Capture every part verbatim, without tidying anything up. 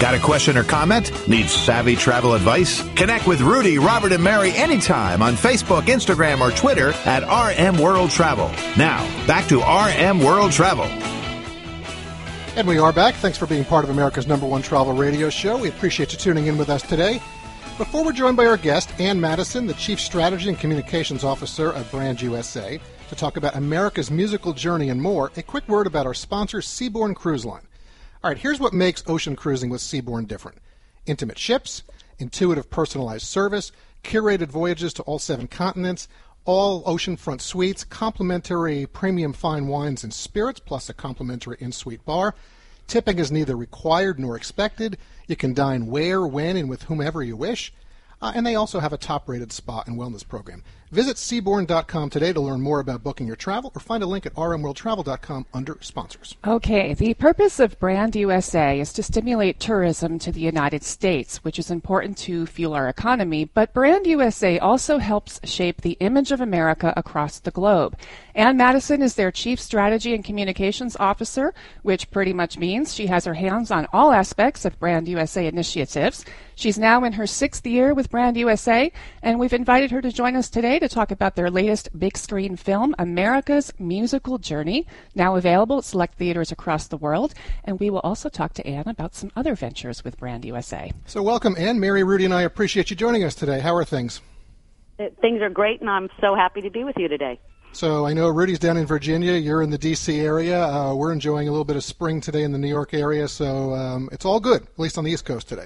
Got a question or comment? Need savvy travel advice? Connect with Rudy, Robert, and Mary anytime on Facebook, Instagram, or Twitter at R M World Travel. Now, back to R M World Travel. And we are back. Thanks for being part of America's number one travel radio show. We appreciate you tuning in with us today. Before we're joined by our guest, Ann Madison, the Chief Strategy and Communications Officer of Brand U S A, to talk about America's musical journey and more, a quick word about our sponsor, Seabourn Cruise Line. All right, here's what makes ocean cruising with Seabourn different. Intimate ships, intuitive personalized service, curated voyages to all seven continents, all oceanfront suites, complimentary premium fine wines and spirits, plus a complimentary in-suite bar. Tipping is neither required nor expected. You can dine where, when, and with whomever you wish. Uh, and they also have a top-rated spa and wellness program. Visit Seabourn dot com today to learn more about booking your travel, or find a link at R M World Travel dot com under sponsors. Okay, the purpose of Brand U S A is to stimulate tourism to the United States, which is important to fuel our economy, but Brand U S A also helps shape the image of America across the globe. Ann Madison is their Chief Strategy and Communications Officer, which pretty much means she has her hands on all aspects of Brand U S A initiatives. She's now in her sixth year with Brand U S A, and we've invited her to join us today to talk about their latest big screen film, America's Musical Journey, now available at select theaters across the world. And we will also talk to Ann about some other ventures with Brand U S A. So welcome, Ann. Mary, Rudy, and I appreciate you joining us today. How are things? Things are great, and I'm so happy to be with you today. So I know Rudy's down in Virginia. You're in the D C area. Uh, we're enjoying a little bit of spring today in the New York area, so um, it's all good, at least on the East Coast today.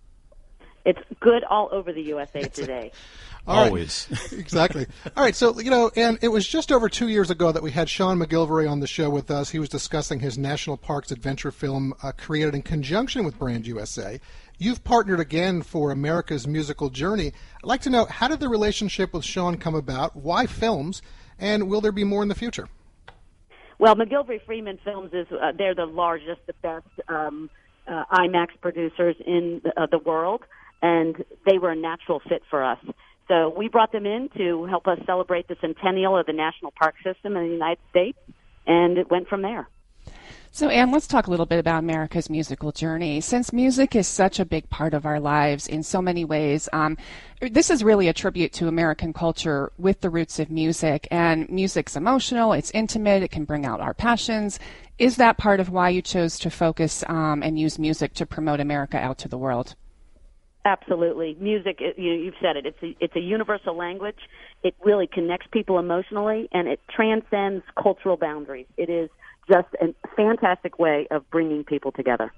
It's good all over the U S A today. Always. Right. Exactly. All right, so, you know, and it was just over two years ago that we had Sean McGilvery on the show with us. He was discussing his National Parks adventure film uh, created in conjunction with Brand U S A. You've partnered again for America's Musical Journey. I'd like to know, how did the relationship with Sean come about? Why films? And will there be more in the future? Well, McGilvery Freeman Films is uh, they're the largest, the best um, uh, IMAX producers in the, uh, the world, and they were a natural fit for us. So we brought them in to help us celebrate the centennial of the National Park System in the United States, and it went from there. So, Ann, let's talk a little bit about America's musical journey. Since music is such a big part of our lives in so many ways, um, this is really a tribute to American culture with the roots of music. And music's emotional, it's intimate, it can bring out our passions. Is that part of why you chose to focus um, and use music to promote America out to the world? Absolutely. Music, you, you've said it, it's a, it's a universal language. It really connects people emotionally, and it transcends cultural boundaries. It is just a fantastic way of bringing people together.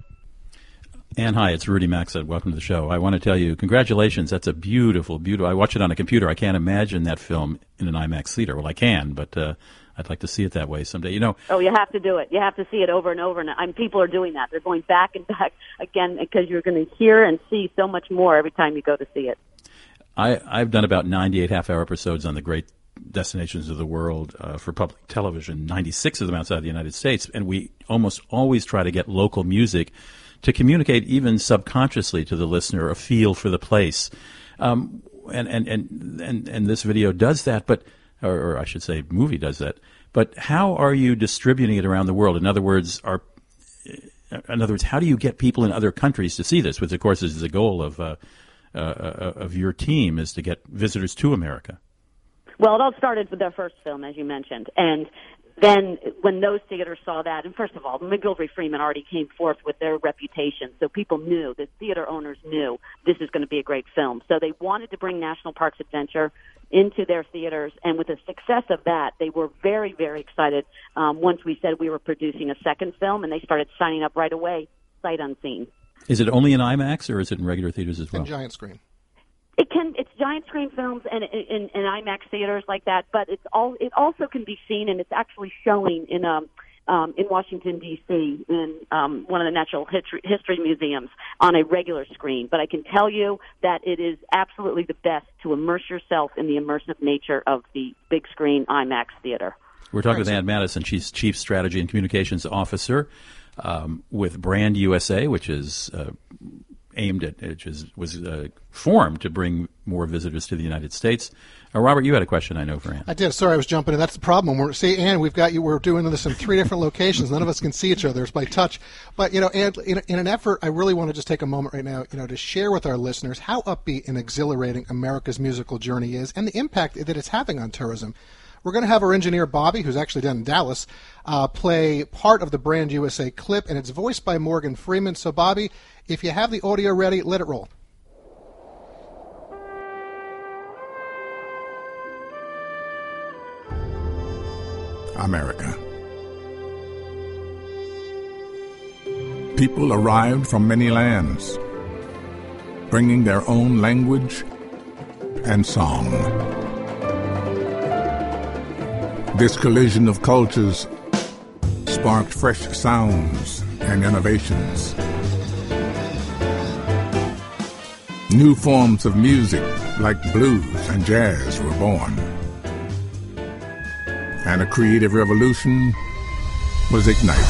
Ann, hi, it's Rudy Maxa. Welcome to the show. I want to tell you, congratulations. That's a beautiful, beautiful. I watch it on a computer. I can't imagine that film in an IMAX theater. Well, I can, but uh, I'd like to see it that way someday. You know. Oh, you have to do it. You have to see it over and over. And I mean, people are doing that. They're going back and back again because you're going to hear and see so much more every time you go to see it. I, I've done about ninety-eight half-hour episodes on the great destinations of the world uh, for public television, ninety-six of them outside the United States, and we almost always try to get local music to communicate even subconsciously to the listener a feel for the place. Um, and, and, and, and, and this video does that, but or, or I should say movie does that. But how are you distributing it around the world? In other words, are in other words, how do you get people in other countries to see this, which of course is the goal of uh, uh, of your team, is to get visitors to America? Well, it all started with their first film, as you mentioned, and then when those theaters saw that, and first of all, McGilvery Freeman already came forth with their reputation, so people knew, the theater owners knew this is going to be a great film. So they wanted to bring National Parks Adventure into their theaters, and with the success of that, they were very, very excited um, once we said we were producing a second film, and they started signing up right away, sight unseen. Is it only in IMAX, or is it in regular theaters as well? And giant screen. It can. It's giant screen films and in, in IMAX theaters like that, but it's all. It also can be seen, and it's actually showing in um, um in Washington D C in um, one of the natural history, history museums on a regular screen. But I can tell you that it is absolutely the best to immerse yourself in the immersive nature of the big screen IMAX theater. We're talking with Ann Madison. She's Chief Strategy and Communications Officer um, with Brand U S A, which is. Uh, aimed at, which is, was uh, formed to bring more visitors to the United States. Uh, Robert, you had a question, I know, for Ann. I did. Sorry, I was jumping in. That's the problem. We're, see, Ann, we've got you. We're doing this in three different locations. None of us can see each other. It's by touch. But, you know, Ann, in, in an effort, I really want to just take a moment right now, you know, to share with our listeners how upbeat and exhilarating America's musical journey is and the impact that it's having on tourism. We're going to have our engineer, Bobby, who's actually down in Dallas, uh, play part of the Brand U S A clip, and it's voiced by Morgan Freeman. So, Bobby, if you have the audio ready, let it roll. America. People arrived from many lands, bringing their own language and song. This collision of cultures sparked fresh sounds and innovations. New forms of music like blues and jazz were born. And a creative revolution was ignited.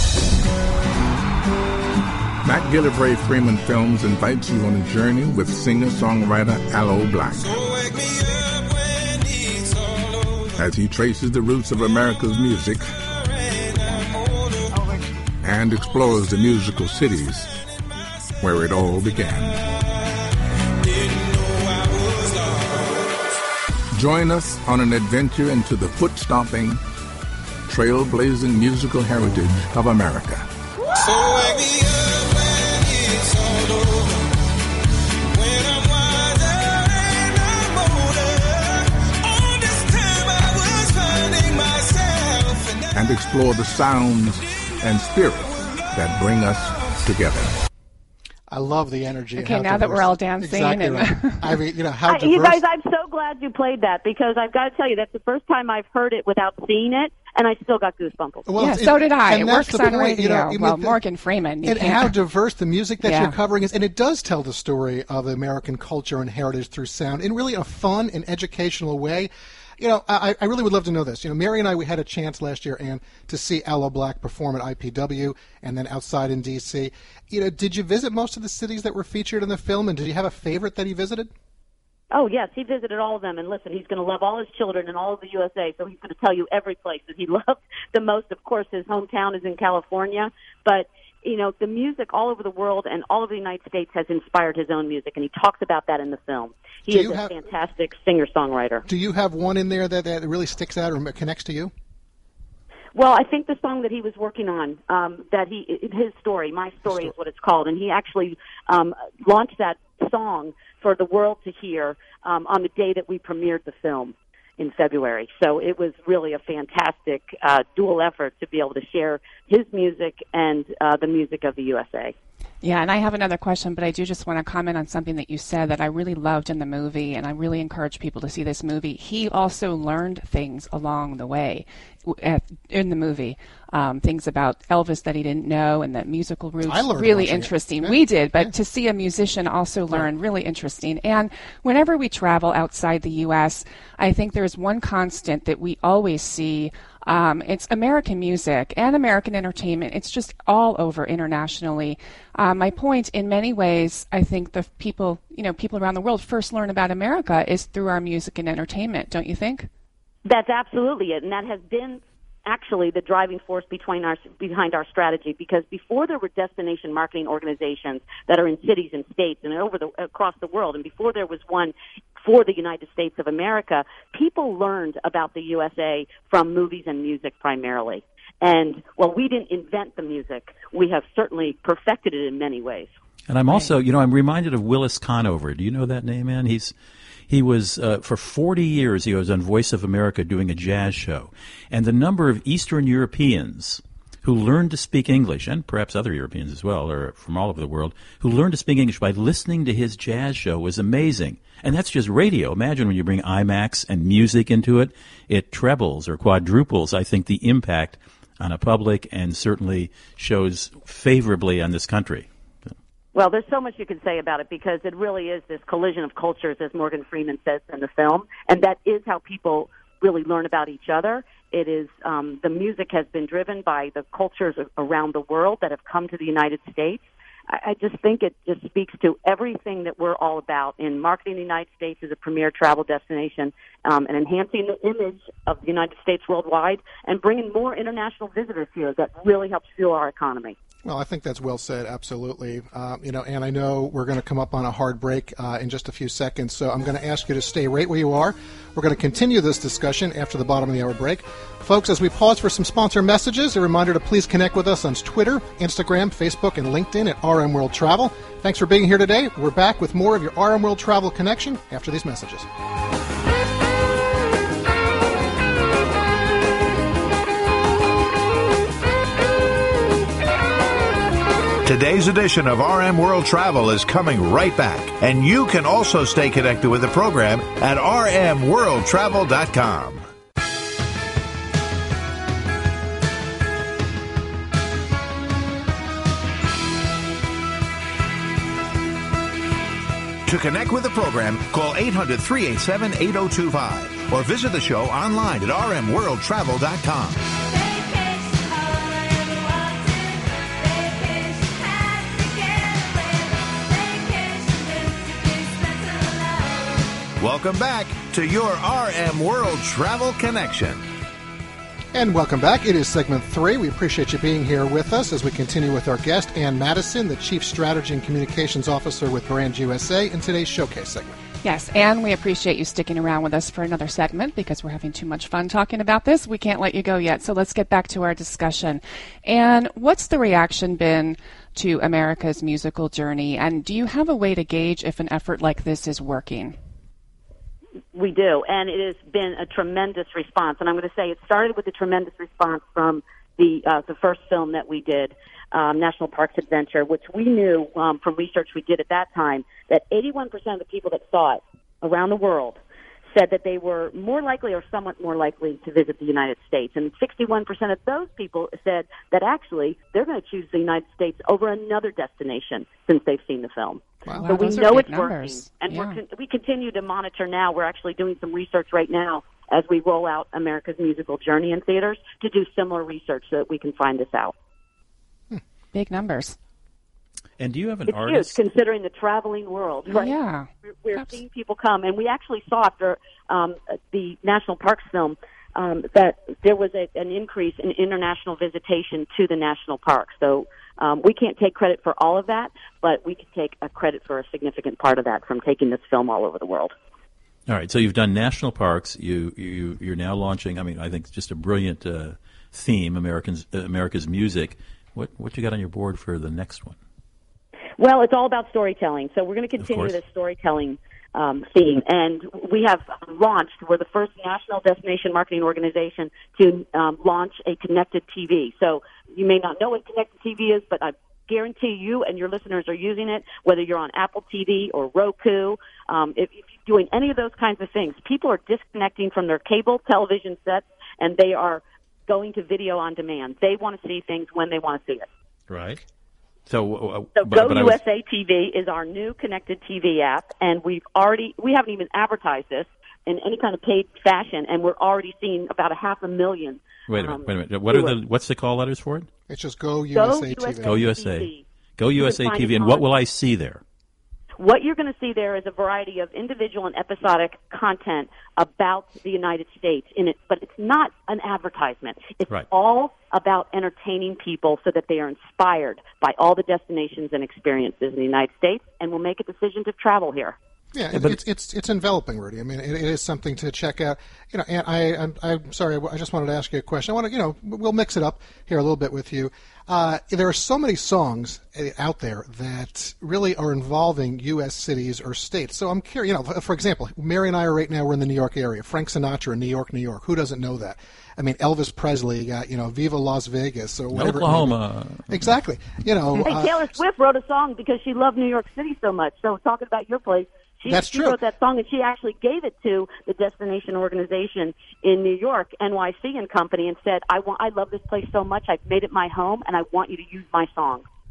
McGillivray Freeman Films invites you on a journey with singer-songwriter Aloe Blacc as he traces the roots of America's music and explores the musical cities where it all began. Join us on an adventure into the foot-stomping, trailblazing musical heritage of America. So wake me up when it's all over, when I'm wiser and I'm older. All this time I was finding myself. And, and explore the sounds and spirits that bring us together. I love the energy. Okay, now that we're all dancing. Exactly and right. I mean, you know, how I, diverse. you guys, I'm so glad you played that because I've got to tell you, that's the first time I've heard it without seeing it, and I still got goosebumps. Well, yeah, it, so did I. And it that's works the on point, radio. you know, I mean, well, the, Morgan Freeman. And can't. how diverse the music that yeah. you're covering is. And it does tell the story of American culture and heritage through sound in really a fun and educational way. You know, I, I really would love to know this. You know, Mary and I, we had a chance last year, Ann, to see Aloe Blacc perform at I P W and then outside in D C. You know, did you visit most of the cities that were featured in the film, and did you have a favorite that he visited? Oh, yes, he visited all of them. And listen, he's going to love all his children and all of the U S A, so he's going to tell you every place that he loved the most. Of course, his hometown is in California, but you know, the music all over the world and all over the United States has inspired his own music, and he talks about that in the film. He Do is you a have- fantastic singer-songwriter. Do you have one in there that, that really sticks out or connects to you? Well, I think the song that he was working on, um, that he, his story, My Story is what it's called, and he actually um, launched that song for the world to hear um, on the day that we premiered the film in February. So it was really a fantastic uh, dual effort to be able to share his music and uh, the music of the U S A. Yeah, and I have another question, but I do just want to comment on something that you said that I really loved in the movie, and I really encourage people to see this movie. He also learned things along the way at, in the movie, um, things about Elvis that he didn't know, and that musical roots. I learned really watching it. interesting. Yeah. We did, but Yeah. to see a musician also learn, really interesting. And whenever we travel outside the U S, I think there's one constant that we always see. Um, it's American music and American entertainment. It's just all over internationally. Uh, my point, in many ways, I think the people, you know, people around the world first learn about America is through our music and entertainment. Don't you think? That's absolutely it, and that has been actually the driving force behind our behind our strategy. Because before there were destination marketing organizations that are in cities and states and over the across the world, and before there was one for the United States of America, people learned about the U S A from movies and music primarily. And while we didn't invent the music, we have certainly perfected it in many ways. And I'm also, you know, I'm reminded of Willis Conover. Do you know that name, man? He's he was uh, for forty years. He was on Voice of America doing a jazz show, and the number of Eastern Europeans who learned to speak English, and perhaps other Europeans as well, or from all over the world, who learned to speak English by listening to his jazz show was amazing. And that's just radio. Imagine when you bring IMAX and music into it, it trebles or quadruples, I think, the impact on a public, and certainly shows favorably on this country. Well, there's so much you can say about it because it really is this collision of cultures, as Morgan Freeman says in the film, and that is how people really learn about each other. It is um, the music has been driven by the cultures around the world that have come to the United States, I, I just think it just speaks to everything that we're all about in marketing the United States as a premier travel destination, um, and enhancing the image of the United States worldwide, and bringing more international visitors here. That really helps fuel our economy. Well, I think that's well said, absolutely. Uh, you know, and I know we're going to come up on a hard break uh, in just a few seconds, so I'm going to ask you to stay right where you are. We're going to continue this discussion after the bottom of the hour break. Folks, as we pause for some sponsor messages, a reminder to please connect with us on Twitter, Instagram, Facebook, and LinkedIn at R M World Travel. Thanks for being here today. We're back with more of your R M World Travel Connection after these messages. Today's edition of R M World Travel is coming right back, and you can also stay connected with the program at r m world travel dot com. To connect with the program, call eight hundred, three eight seven, eight oh two five or visit the show online at r m world travel dot com. Welcome back to your R M World Travel Connection. And welcome back. It is segment three. We appreciate you being here with us as we continue with our guest, Ann Madison, the Chief Strategy and Communications Officer with Brand U S A, in today's Showcase segment. Yes, and we appreciate you sticking around with us for another segment because we're having too much fun talking about this. We can't let you go yet, so let's get back to our discussion. And what's the reaction been to America's musical journey, and do you have a way to gauge if an effort like this is working? We do, and it has been a tremendous response. And I'm going to say it started with a tremendous response from the uh, the first film that we did, um, National Parks Adventure, which we knew um, from research we did at that time that eighty-one percent of the people that saw it around the world said that they were more likely or somewhat more likely to visit the United States. And sixty-one percent of those people said that actually they're going to choose the United States over another destination since they've seen the film. Wow. So Wow, we those are know big it's numbers. working, and Yeah. we're con- we continue to monitor now. We're actually doing some research right now as we roll out America's Musical Journey in theaters to do similar research so that we can find this out. Big numbers. And do you have an It's artist? huge considering the traveling world. Right? Yeah. We're, we're Abs- seeing people come, and we actually saw after um, the National Parks film um, that there was a, an increase in international visitation to the national parks. So um, we can't take credit for all of that, but we can take a credit for a significant part of that from taking this film all over the world. All right, so you've done national parks. You you you're now launching. I mean, I think it's just a brilliant uh, theme, Americans uh, America's music. What what you got on your board for the next one? Well, it's all about storytelling. So we're going to continue course. this storytelling um, theme. And we have launched, we're the first national destination marketing organization to um, launch a connected T V. So you may not know what connected T V is, but I guarantee you and your listeners are using it, whether you're on Apple T V or Roku. Um, if, if you're doing any of those kinds of things, people are disconnecting from their cable television sets, and they are going to video on demand. They want to see things when they want to see it. Right. So, uh, So but, Go but I was- U S A T V is our new connected T V app, and we've already we haven't even advertised this in any kind of paid fashion, and we're already seeing about a half a million. wait a minute. um, Wait a minute. What are the viewers. what's the call letters for it? It's just Go U Go S A T V. Go U S A. T V. Go You U S A can find T V. it And what on- will I see there? What you're going to see there is a variety of individual and episodic content about the United States in it, but it's not an advertisement. It's Right. all about entertaining people so that they are inspired by all the destinations and experiences in the United States and will make a decision to travel here. Yeah, it, but- it's it's it's enveloping, Rudy. I mean, it, it is something to check out. You know, and I I'm, I'm sorry, I just wanted to ask you a question. I want to, you know, we'll mix it up here a little bit with you. Uh, there are so many songs out there that really are involving U S cities or states. So I'm curious. You know, for example, Mary and I are right now. We're in the New York area. Frank Sinatra in New York, New York. Who doesn't know that? I mean, Elvis Presley got, you know, Viva Las Vegas or whatever. it may be. Oklahoma. Exactly. You know. Hey, uh, Taylor Swift wrote a song because she loved New York City so much. So talking about your place, she, That's she true. wrote that song, and she actually gave it to the destination organization in New York, N Y C and Company, and said, "I want, I love this place so much. I've made it my home, and I want you to use my song."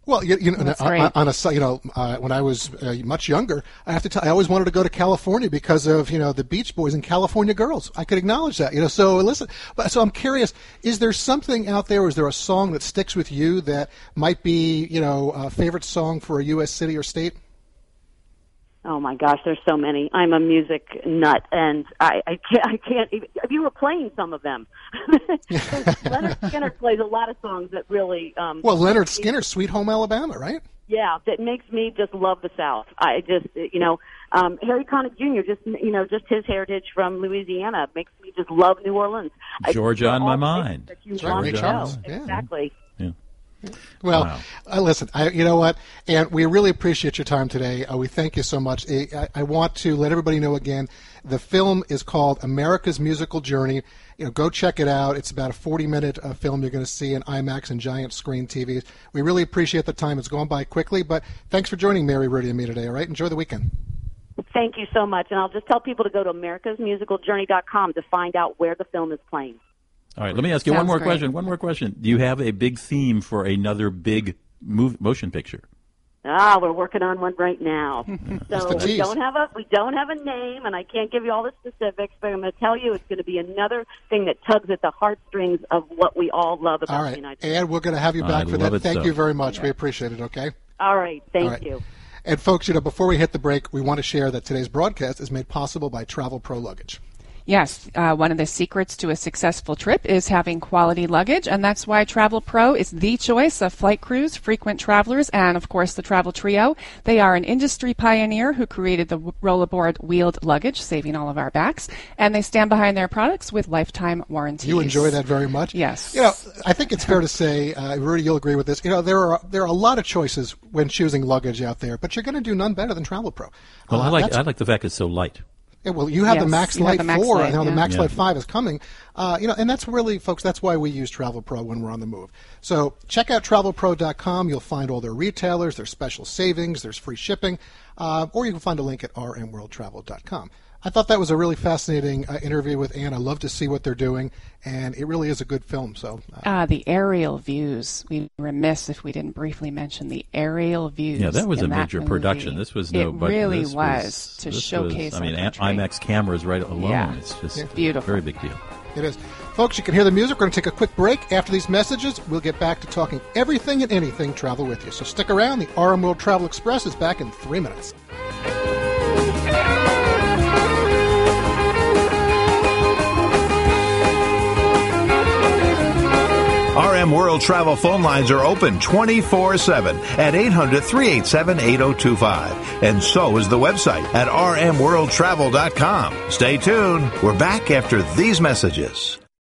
Well, you, you know, That's on, great. on a si- you know, uh, when I was uh, much younger, I have to tell, I always wanted to go to California because of you know the Beach Boys and California Girls. I could acknowledge that, you know. So listen, but so I'm curious: is there something out there? Or is there a song that sticks with you that might be you know a favorite song for a U S city or state? Oh my gosh, there's so many. I'm a music nut, and I, I can't. I can't. Even, you were playing some of them. Leonard Skinner plays a lot of songs that really. Um, Well, Leonard Skinner, "Sweet Home Alabama," right? Yeah, that makes me just love the South. I just, you know, um, Harry Connick Junior Just, you know, just his heritage from Louisiana makes me just love New Orleans. Georgia I, on my all mind. that you That's right, want Ray to Charles. know. Yeah. Exactly. Yeah. Well, Wow. uh, listen, I, you know what, and we really appreciate your time today. Uh, we thank you so much. I, I, I want to let everybody know again, the film is called America's Musical Journey. You know, go check it out. It's about a forty-minute uh, film you're going to see in IMAX and giant screen T Vs. We really appreciate the time. It's gone by quickly, but thanks for joining Mary, Rudy, and me today, all right? Enjoy the weekend. Thank you so much. And I'll just tell people to go to americas musical journey dot com to find out where the film is playing. All right, let me ask you one Sounds more great. question. One more question. Do you have a big theme for another big move, motion picture? Ah, we're working on one right now. Just So a we tease. don't have a we don't have a name, and I can't give you all the specifics. But I'm going to tell you, it's going to be another thing that tugs at the heartstrings of what we all love about All the right, United States. and we're going to have you back I for love that. it Thank so. you very much. We appreciate it, okay? All right, thank All right. you. And folks, you know, before we hit the break, we want to share that today's broadcast is made possible by Travel Pro Luggage. Yes, uh, one of the secrets to a successful trip is having quality luggage, and that's why Travel Pro is the choice of flight crews, frequent travelers, and, of course, the Travel Trio. They are an industry pioneer who created the rollaboard wheeled luggage, saving all of our backs, and they stand behind their products with lifetime warranties. You enjoy that very much. Yes. You know, I think it's fair to say, uh, Rudy, you'll agree with this. You know, there are there are a lot of choices when choosing luggage out there, but you're going to do none better than Travel Pro. Well, Uh, I like that's- I like the fact it's so light. Yeah, well, you have the Yes, Max you have Lite the Max four, Lite, and now the yeah. Max Yeah. Lite five is coming. Uh, you know, and that's really, folks, that's why we use Travel Pro when we're on the move. So check out travel pro dot com. You'll find all their retailers, their special savings, there's free shipping, uh, or you can find a link at r m world travel dot com. I thought that was a really fascinating uh, interview with Anne. I love to see what they're doing, and it really is a good film. So, uh, Uh, the aerial views. We'd be remiss if we didn't briefly mention the aerial views. Yeah, that was in a major movie. production. This was no, It but really this was, to this showcase. Was, I mean, our a- country. IMAX cameras right alone. Yeah. It's just Yeah. Beautiful. Very big deal. it is. Folks, you can hear the music. We're going to take a quick break. After these messages, we'll get back to talking everything and anything travel with you. So stick around. The R M World Travel Express is back in three minutes. R M World Travel phone lines are open twenty-four seven at eight hundred, three eight seven, eight oh two five. And so is the website at r m world travel dot com. Stay tuned. We're back after these messages.